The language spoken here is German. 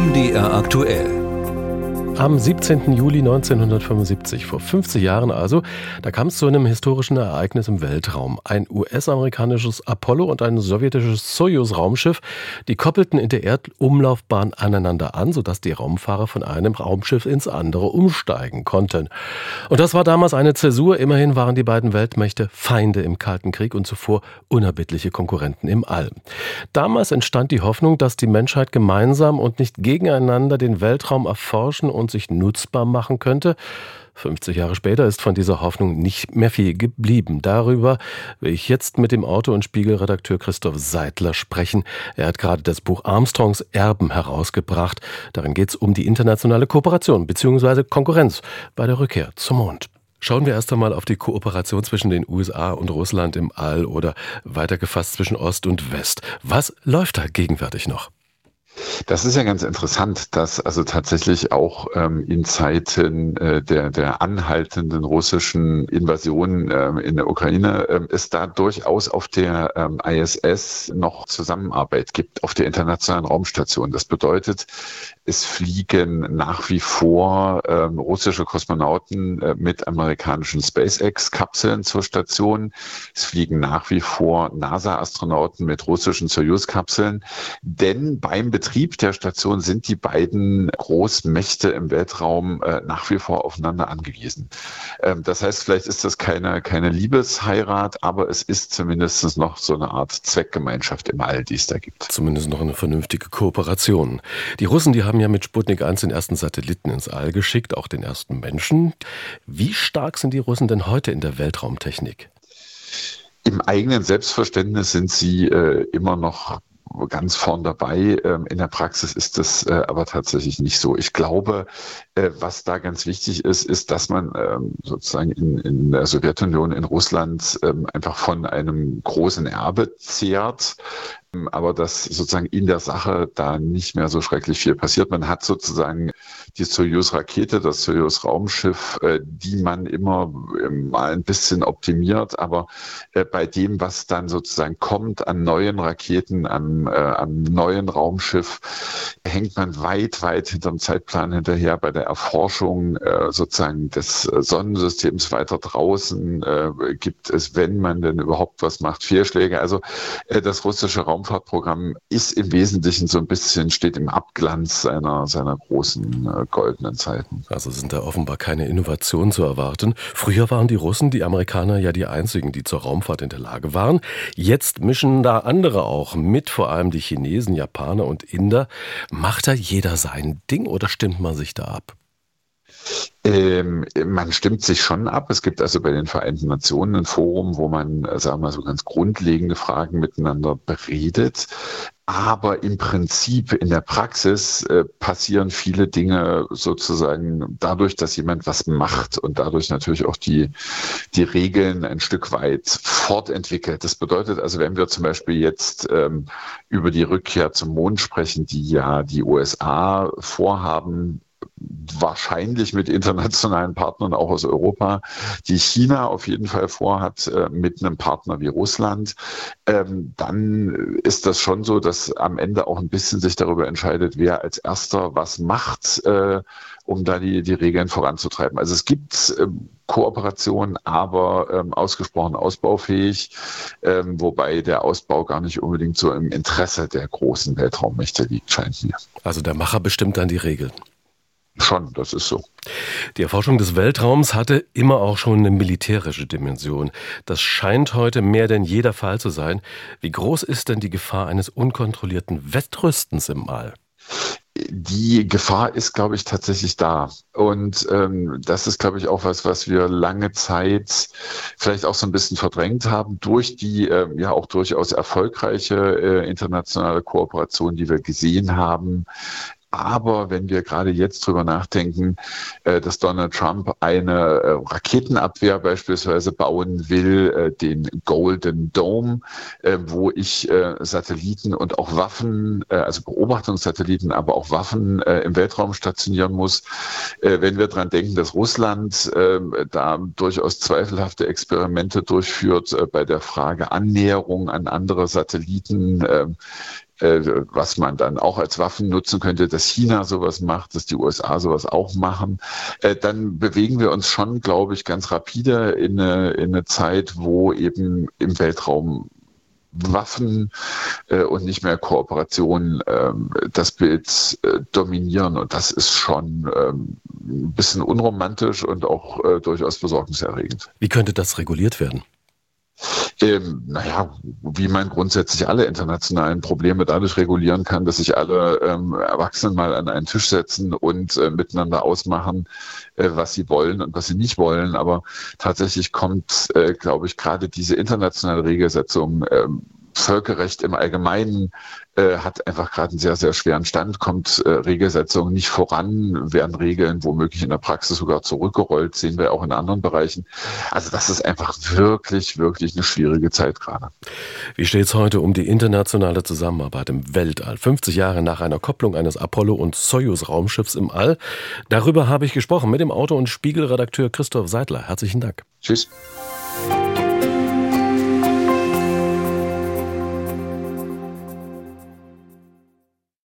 MDR aktuell. Am 17. Juli 1975, vor 50 Jahren also, da kam es zu einem historischen Ereignis im Weltraum. Ein US-amerikanisches Apollo und ein sowjetisches Sojus-Raumschiff, die koppelten in der Erdumlaufbahn aneinander an, sodass die Raumfahrer von einem Raumschiff ins andere umsteigen konnten. Und das war damals eine Zäsur. Immerhin waren die beiden Weltmächte Feinde im Kalten Krieg und zuvor unerbittliche Konkurrenten im All. Damals entstand die Hoffnung, dass die Menschheit gemeinsam und nicht gegeneinander den Weltraum erforschen und sich nutzbar machen könnte. 50 Jahre später ist von dieser Hoffnung nicht mehr viel geblieben. Darüber will ich jetzt mit dem Autor und Spiegel-Redakteur Christoph Seidler sprechen. Er hat gerade das Buch Armstrongs Erben herausgebracht. Darin geht es um die internationale Kooperation bzw. Konkurrenz bei der Rückkehr zum Mond. Schauen wir erst einmal auf die Kooperation zwischen den USA und Russland im All oder weiter gefasst zwischen Ost und West. Was läuft da gegenwärtig noch? Das ist ja ganz interessant, dass also tatsächlich auch in Zeiten der anhaltenden russischen Invasion in der Ukraine es da durchaus auf der ISS noch Zusammenarbeit gibt, auf der Internationalen Raumstation. Das bedeutet, es fliegen nach wie vor russische Kosmonauten mit amerikanischen SpaceX-Kapseln zur Station. Es fliegen nach wie vor NASA-Astronauten mit russischen Soyuz-Kapseln, denn beim Betrieb der Station sind die beiden Großmächte im Weltraum nach wie vor aufeinander angewiesen. Das heißt, vielleicht ist das keine Liebesheirat, aber es ist zumindest noch so eine Art Zweckgemeinschaft im All, die es da gibt. Zumindest noch eine vernünftige Kooperation. Die Russen, die haben ja mit Sputnik 1 den ersten Satelliten ins All geschickt, auch den ersten Menschen. Wie stark sind die Russen denn heute in der Weltraumtechnik? Im eigenen Selbstverständnis sind sie immer noch ganz vorn dabei. In der Praxis ist das aber tatsächlich nicht so. Ich glaube, was da ganz wichtig ist, ist, dass man sozusagen in der Sowjetunion, in Russland einfach von einem großen Erbe zehrt, aber dass sozusagen in der Sache da nicht mehr so schrecklich viel passiert. Man hat sozusagen die Soyuz-Rakete, das Soyuz-Raumschiff, die man immer mal ein bisschen optimiert, aber bei dem, was dann sozusagen kommt an neuen Raketen, am neuen Raumschiff, hängt man weit, weit hinterm Zeitplan hinterher. Bei der Erforschung sozusagen des Sonnensystems weiter draußen gibt es, wenn man denn überhaupt was macht, Fehlschläge. Also das russische Raumfahrtprogramm ist im Wesentlichen so ein bisschen, steht im Abglanz seiner großen goldenen Zeiten. Also sind da offenbar keine Innovationen zu erwarten. Früher waren die Russen, die Amerikaner ja die einzigen, die zur Raumfahrt in der Lage waren. Jetzt mischen da andere auch mit, vor allem die Chinesen, Japaner und Inder. Macht da jeder sein Ding oder stimmt man sich da ab? Man stimmt sich schon ab. Es gibt also bei den Vereinten Nationen ein Forum, wo man, sagen wir mal, so ganz grundlegende Fragen miteinander beredet. Aber im Prinzip, in der Praxis passieren viele Dinge sozusagen dadurch, dass jemand was macht und dadurch natürlich auch die Regeln ein Stück weit fortentwickelt. Das bedeutet also, wenn wir zum Beispiel jetzt über die Rückkehr zum Mond sprechen, die ja die USA vorhaben, wahrscheinlich mit internationalen Partnern auch aus Europa, die China auf jeden Fall vorhat, mit einem Partner wie Russland, dann ist das schon so, dass am Ende auch ein bisschen sich darüber entscheidet, wer als Erster was macht, um da die Regeln voranzutreiben. Also es gibt Kooperation, aber ausgesprochen ausbaufähig, wobei der Ausbau gar nicht unbedingt so im Interesse der großen Weltraummächte liegt, scheint mir. Also der Macher bestimmt dann die Regeln. Schon, das ist so. Die Erforschung des Weltraums hatte immer auch schon eine militärische Dimension. Das scheint heute mehr denn je der Fall zu sein. Wie groß ist denn die Gefahr eines unkontrollierten Wettrüstens im All? Die Gefahr ist, glaube ich, tatsächlich da. Und das ist, glaube ich, auch was wir lange Zeit vielleicht auch so ein bisschen verdrängt haben durch die ja auch durchaus erfolgreiche internationale Kooperation, die wir gesehen haben. Aber wenn wir gerade jetzt drüber nachdenken, dass Donald Trump eine Raketenabwehr beispielsweise bauen will, den Golden Dome, wo ich Satelliten und auch Waffen, also Beobachtungssatelliten, aber auch Waffen im Weltraum stationieren muss. Wenn wir daran denken, dass Russland da durchaus zweifelhafte Experimente durchführt bei der Frage Annäherung an andere Satelliten, was man dann auch als Waffen nutzen könnte, dass China sowas macht, dass die USA sowas auch machen, dann bewegen wir uns schon, glaube ich, ganz rapide in eine Zeit, wo eben im Weltraum Waffen und nicht mehr Kooperation das Bild dominieren. Und das ist schon ein bisschen unromantisch und auch durchaus besorgniserregend. Wie könnte das reguliert werden? Wie man grundsätzlich alle internationalen Probleme dadurch regulieren kann, dass sich alle Erwachsenen mal an einen Tisch setzen und miteinander ausmachen, was sie wollen und was sie nicht wollen. Aber tatsächlich kommt, glaube ich, gerade diese internationale Regelsetzung, Völkerrecht im Allgemeinen hat einfach gerade einen sehr, sehr schweren Stand, kommt Regelsetzung nicht voran, werden Regeln womöglich in der Praxis sogar zurückgerollt, sehen wir auch in anderen Bereichen. Also das ist einfach wirklich, wirklich eine schwierige Zeit gerade. Wie steht es heute um die internationale Zusammenarbeit im Weltall? 50 Jahre nach einer Kopplung eines Apollo- und Soyuz-Raumschiffs im All. Darüber habe ich gesprochen mit dem Autor und Spiegel-Redakteur Christoph Seidler. Herzlichen Dank. Tschüss.